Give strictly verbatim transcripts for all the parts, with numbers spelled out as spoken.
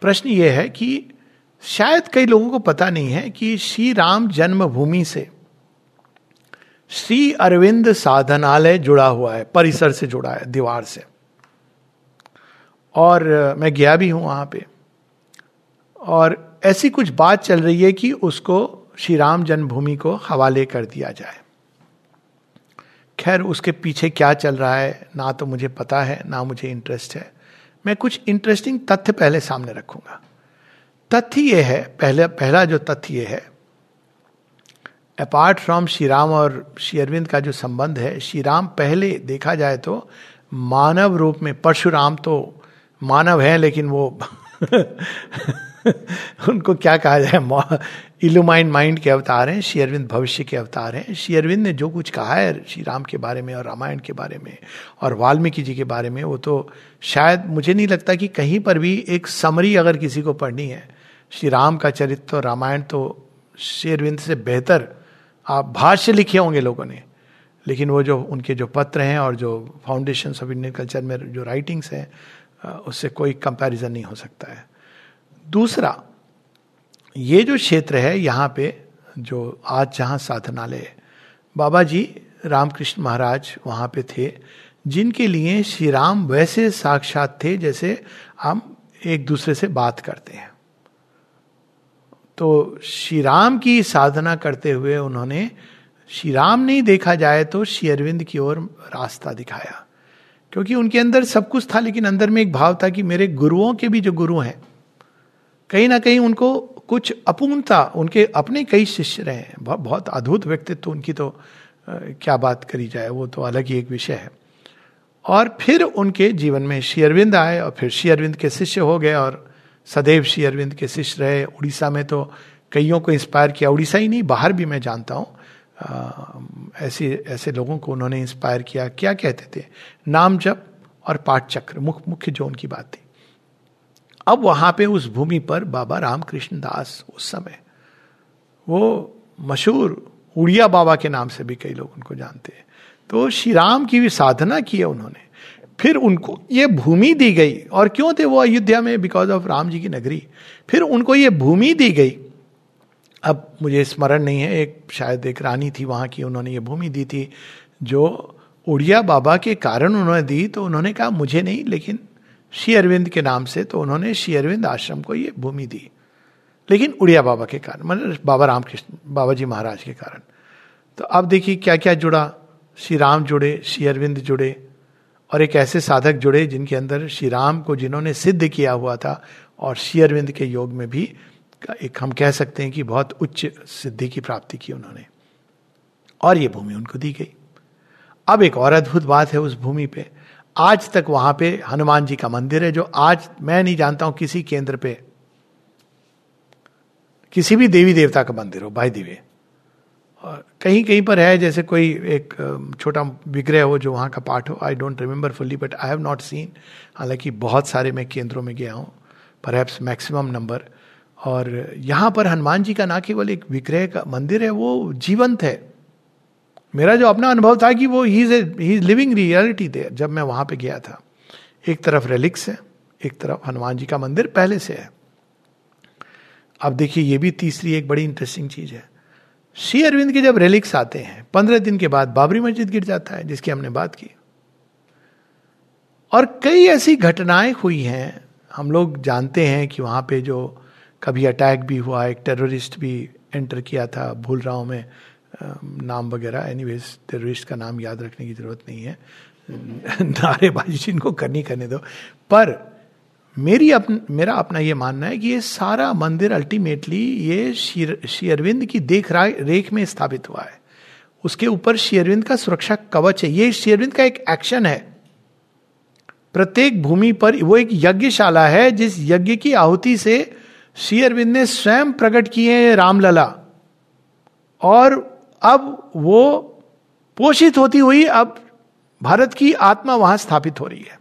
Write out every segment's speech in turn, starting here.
प्रश्न ये है कि शायद कई लोगों को पता नहीं है कि श्री राम जन्मभूमि से श्री अरविंद साधनालय जुड़ा हुआ है, परिसर से जुड़ा है, दीवार से। और मैं गया भी हूं वहां पे, और ऐसी कुछ बात चल रही है कि उसको श्री राम जन्मभूमि को हवाले कर दिया जाए। खैर उसके पीछे क्या चल रहा है ना तो मुझे पता है ना मुझे इंटरेस्ट है। मैं कुछ इंटरेस्टिंग तथ्य पहले सामने रखूंगा। तथ्य ये है, पहले पहला जो तथ्य ये है, अपार्ट फ्रॉम श्री राम और श्री अरविंद का जो संबंध है, श्री राम पहले देखा जाए तो मानव रूप में, परशुराम तो मानव है लेकिन वो उनको क्या कहा जाए, इल्यूमाइन माइंड के अवतार हैं। श्री अरविंद भविष्य के अवतार हैं। श्री अरविंद ने जो कुछ कहा है श्री राम के बारे में और रामायण के बारे में और वाल्मीकि जी के बारे में, वो तो शायद मुझे नहीं लगता कि कहीं पर भी एक समरी अगर किसी को पढ़नी है श्री राम का चरित्र और रामायण, तो श्री अरविंद से बेहतर आप भाष्य लिखे होंगे लोगों ने, लेकिन वो जो उनके जो पत्र हैं और जो फाउंडेशंस ऑफ इंडियन कल्चर में जो राइटिंग्स हैं, उससे कोई कंपैरिजन नहीं हो सकता है। दूसरा, ये जो क्षेत्र है यहाँ पे जो आज जहाँ साधनालय है, बाबा जी रामकृष्ण महाराज वहाँ पे थे, जिनके लिए श्री राम वैसे साक्षात थे जैसे हम एक दूसरे से बात करते हैं। तो श्री राम की साधना करते हुए उन्होंने, श्री राम नहीं देखा जाए तो श्री अरविंद की ओर रास्ता दिखाया, क्योंकि उनके अंदर सब कुछ था, लेकिन अंदर में एक भाव था कि मेरे गुरुओं के भी जो गुरु हैं, कहीं ना कहीं उनको कुछ अपूर्णता, उनके अपने कई शिष्य रहे हैं, बहुत अद्भुत व्यक्तित्व उनकी, तो आ, क्या बात करी जाए, वो तो अलग ही एक विषय है। और फिर उनके जीवन में श्री अरविंद आए और फिर श्री अरविंद के शिष्य हो गए और सदैव श्री अरविंद के शिष्य रहे। उड़ीसा में तो कईयों को इंस्पायर किया, उड़ीसा ही नहीं बाहर भी मैं जानता हूँ ऐसे ऐसे लोगों को उन्होंने इंस्पायर किया। क्या कहते थे, नाम जप और पाठ चक्र मुख्य मुख्य जो उनकी बात थी। अब वहां पे उस भूमि पर बाबा रामकृष्ण दास, उस समय वो मशहूर उड़िया बाबा के नाम से भी कई लोग उनको जानते हैं, तो श्री राम की भी साधना की है उन्होंने। फिर उनको ये भूमि दी गई, और क्यों थे वो अयोध्या में, बिकॉज ऑफ राम जी की नगरी। फिर उनको ये भूमि दी गई, अब मुझे स्मरण नहीं है, एक शायद एक रानी थी वहां की, उन्होंने ये भूमि दी थी जो उड़िया बाबा के कारण उन्होंने दी। तो उन्होंने कहा मुझे नहीं, लेकिन श्री अरविंद के नाम से, तो उन्होंने श्री अरविंद आश्रम को ये भूमि दी, लेकिन उड़िया बाबा के कारण, मतलब बाबा रामकृष्ण बाबा जी महाराज के कारण। तो अब देखिए क्या क्या जुड़ा, श्री राम जुड़े, श्री अरविंद जुड़े, और एक ऐसे साधक जुड़े जिनके अंदर श्री राम को जिन्होंने सिद्ध किया हुआ था, और श्री अरविंद के योग में भी एक हम कह सकते हैं कि बहुत उच्च सिद्धि की प्राप्ति की उन्होंने, और ये भूमि उनको दी गई। अब एक और अद्भुत बात है उस भूमि पे, आज तक वहां पे हनुमान जी का मंदिर है, जो आज मैं नहीं जानता हूं किसी केंद्र पे किसी भी देवी देवता का मंदिर हो बाय द वे। और कहीं कहीं पर है, जैसे कोई एक छोटा विग्रह हो जो वहाँ का पार्ट हो, I don't remember fully but I have not seen. हालांकि बहुत सारे मैं केंद्रों में गया हूँ, परहैप्स मैक्सिमम नंबर। और यहाँ पर हनुमान जी का ना केवल एक विग्रह का मंदिर है, वो जीवंत है। मेरा जो अपना अनुभव था कि वो ही इज लिविंग रियलिटी देयर जब मैं वहाँ पे गया था। एक तरफ रेलिक्स है, एक तरफ हनुमान जी का मंदिर पहले से है। अब देखिए ये भी तीसरी एक बड़ी इंटरेस्टिंग चीज है, श्री अरविंद के जब रेलिक्स आते हैं पंद्रह दिन के बाद बाबरी मस्जिद गिर जाता है, जिसकी हमने बात की। और कई ऐसी घटनाएं हुई हैं, हम लोग जानते हैं कि वहां पे जो कभी अटैक भी हुआ, एक टेररिस्ट भी एंटर किया था, भूल रहा हूं मैं नाम वगैरह, एनीवेज टेररिस्ट का नाम याद रखने की जरूरत नहीं है, नारेबाजी जिनको करनी करने दो। पर मेरी अपन, मेरा अपना ये मानना है कि ये सारा मंदिर अल्टीमेटली ये श्री अरविंद की देख रेख में स्थापित हुआ है। उसके ऊपर श्री अरविंद का सुरक्षा कवच है, ये श्री अरविंद का एक एक्शन है। प्रत्येक भूमि पर वो एक यज्ञशाला है, जिस यज्ञ की आहुति से श्री अरविंद ने स्वयं प्रकट किए हैं रामलला, और अब वो पोषित होती हुई अब भारत की आत्मा वहां स्थापित हो रही है।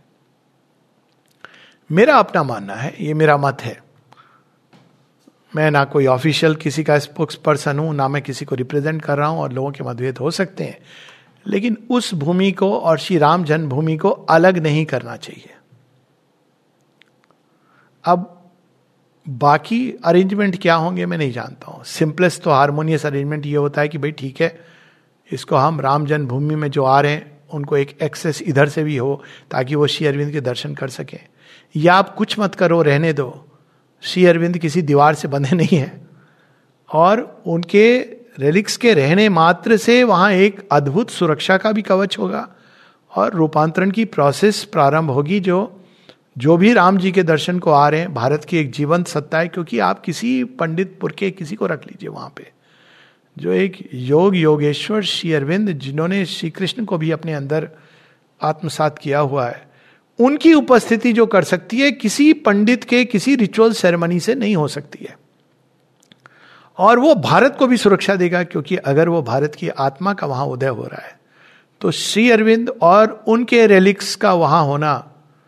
मेरा अपना मानना है, ये मेरा मत है, मैं ना कोई ऑफिशियल किसी का स्पोक्स पर्सन हूं, ना मैं किसी को रिप्रेजेंट कर रहा हूं, और लोगों के मतभेद हो सकते हैं, लेकिन उस भूमि को और श्री राम जन्मभूमि को अलग नहीं करना चाहिए। अब बाकी अरेंजमेंट क्या होंगे मैं नहीं जानता हूँ. सिंपलेस्ट तो हारमोनियस अरेंजमेंट ये होता है कि भाई ठीक है, इसको हम राम जन्मभूमि में जो आ रहे हैं उनको एक एक्सेस इधर से भी हो ताकि वो श्री अरविंद के दर्शन कर सकें. या आप कुछ मत करो, रहने दो, श्री अरविंद किसी दीवार से बंधे नहीं है, और उनके रेलिक्स के रहने मात्र से वहाँ एक अद्भुत सुरक्षा का भी कवच होगा और रूपांतरण की प्रोसेस प्रारंभ होगी. जो जो भी राम जी के दर्शन को आ रहे हैं, भारत की एक जीवंत सत्ता है. क्योंकि आप किसी पंडित पुर के किसी को रख लीजिए वहाँ पे, जो एक योग योगेश्वर श्री अरविंद जिन्होंने श्री कृष्ण को भी अपने अंदर आत्मसात किया हुआ है, उनकी उपस्थिति जो कर सकती है किसी पंडित के किसी रिचुअल सेरेमनी से नहीं हो सकती है. और वो भारत को भी सुरक्षा देगा, क्योंकि अगर वो भारत की आत्मा का वहां उदय हो रहा है तो श्री अरविंद और उनके रेलिक्स का वहां होना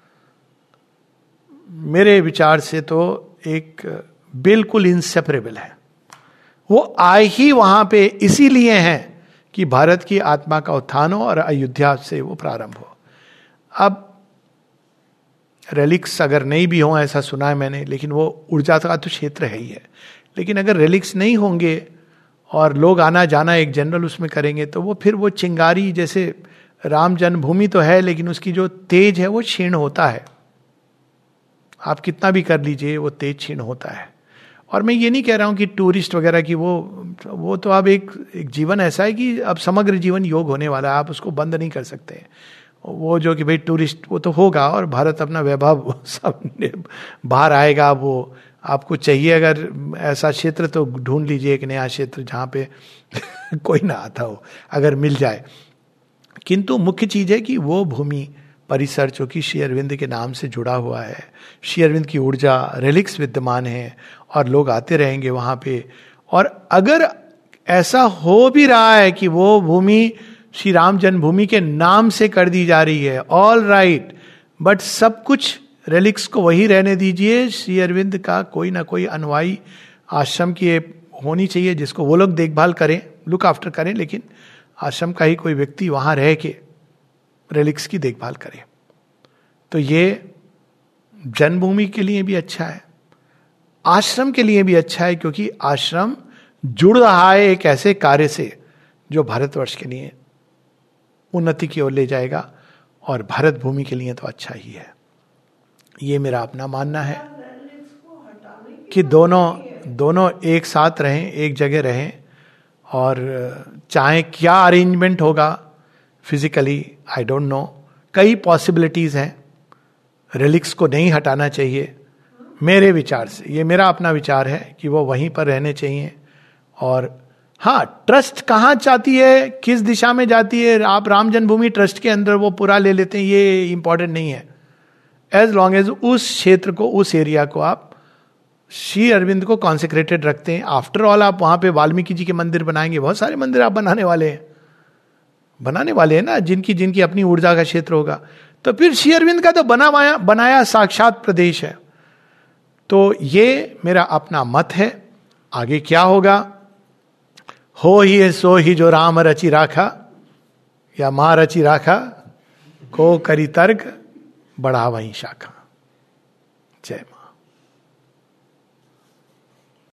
मेरे विचार से तो एक बिल्कुल इंसेपरेबल है. वो आए ही वहां पे इसीलिए हैं कि भारत की आत्मा का उत्थान हो और अयोध्या से वो प्रारंभ हो. अब रेलिक्स अगर नहीं भी हो, ऐसा सुना है मैंने, लेकिन वो ऊर्जा का तो क्षेत्र है ही है. लेकिन अगर रेलिक्स नहीं होंगे और लोग आना जाना एक जनरल उसमें करेंगे तो वो फिर वो चिंगारी, जैसे राम जन्मभूमि तो है लेकिन उसकी जो तेज है वो क्षीण होता है. आप कितना भी कर लीजिए वो तेज क्षीण होता है. और मैं ये नहीं कह रहा हूँ कि टूरिस्ट वगैरह की वो वो तो अब एक एक जीवन ऐसा है कि अब समग्र जीवन योग होने वाला है, आप उसको बंद नहीं कर सकते. वो जो कि भाई टूरिस्ट वो तो होगा और भारत अपना वैभव सब बाहर आएगा. वो आपको चाहिए अगर ऐसा क्षेत्र तो ढूंढ लीजिए एक नया क्षेत्र जहाँ पे कोई ना आता हो, अगर मिल जाए. किंतु मुख्य चीज है कि वो भूमि परिसर जो कि श्री अरविंद के नाम से जुड़ा हुआ है, श्री अरविंद की ऊर्जा रेलिक्स विद्यमान है और लोग आते रहेंगे वहां पे. और अगर ऐसा हो भी रहा है कि वो भूमि श्री राम जन्मभूमि के नाम से कर दी जा रही है, ऑल राइट, बट सब कुछ रेलिक्स को वही रहने दीजिए. श्री अरविंद का कोई ना कोई अनुयायी आश्रम की होनी चाहिए जिसको वो लोग देखभाल करें, लुक आफ्टर करें, लेकिन आश्रम का ही कोई व्यक्ति वहां रह के रेलिक्स की देखभाल करे. तो ये जन्मभूमि के लिए भी अच्छा है, आश्रम के लिए भी अच्छा है, क्योंकि आश्रम जुड़ रहा है एक ऐसे कार्य से जो भारतवर्ष के लिए उन्नति की ओर ले जाएगा. और भारत भूमि के लिए तो अच्छा ही है. ये मेरा अपना मानना है कि दोनों दोनों एक साथ रहें, एक जगह रहें, और चाहे क्या अरेंजमेंट होगा फिजिकली, आई डोंट नो, कई पॉसिबिलिटीज हैं. रेलिक्स को नहीं हटाना चाहिए मेरे विचार से, ये मेरा अपना विचार है कि वो वहीं पर रहने चाहिए. और हाँ, ट्रस्ट कहाँ चाहती है, किस दिशा में जाती है, आप राम जन्मभूमि ट्रस्ट के अंदर वो पूरा ले लेते हैं, ये इंपॉर्टेंट नहीं है. एज लॉन्ग एज उस क्षेत्र को, उस एरिया को आप श्री अरविंद को कॉन्सेक्रेटेड रखते हैं. आफ्टर ऑल आप वहां पे वाल्मीकि जी के मंदिर बनाएंगे, बहुत सारे मंदिर आप बनाने वाले हैं बनाने वाले हैं ना, जिनकी जिनकी अपनी ऊर्जा का क्षेत्र होगा. तो फिर श्री अरविंद का तो बनाया बनाया साक्षात प्रदेश है. तो ये मेरा अपना मत है. आगे क्या होगा, हो ही है सो ही जो राम रचि राखा, या मां रचि राखा, को करी तर्क बढ़ा वहीं शाखा. जय मां.